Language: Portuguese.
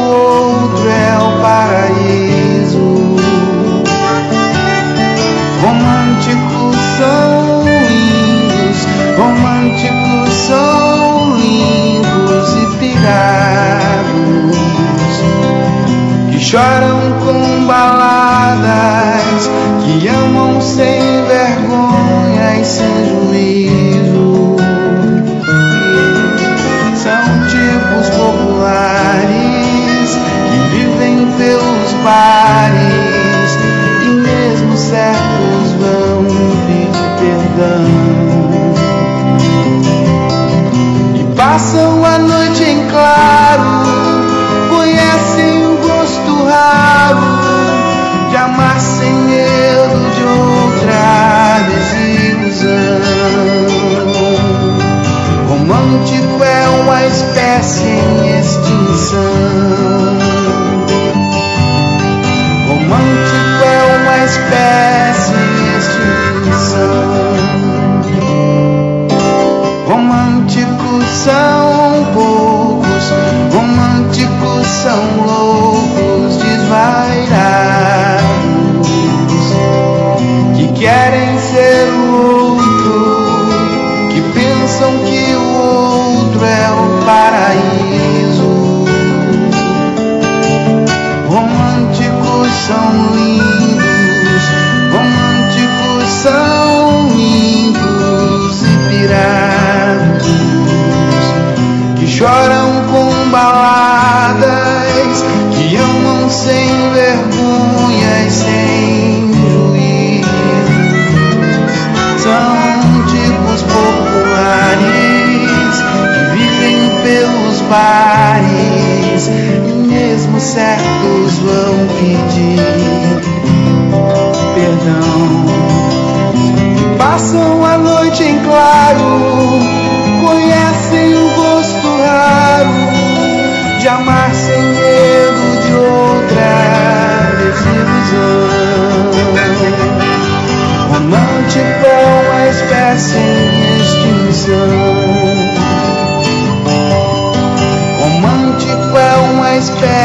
outro é o paraíso. Românticos são lindos, românticos são lindos e pirados, que choram com baladas, que amam sem vergonha e sem juízo. São tipos populares que vivem pelos bares e mesmo certos vão pedir perdão. E passam a noite em claro, conhecem o gosto raro de amar sem medo de outra desilusão. Romântico é uma espécie em extinção. Romântico é uma espécie em extinção. Românticos são poucos, românticos são loucos, desvairados, que querem ser o outro, que pensam que o outro é o paraíso. Românticos são lindos, românticos são lindos e pirados, que choram com baladas, que amam sem vergonha e sem juízo. São tipos populares que vivem pelos bares e mesmo certos vão pedir perdão. Passam a noite em claro, conhecem o gosto raro de amar sem medo de outra desilusão. Romântico é uma espécie em extinção. Romântico é uma espécie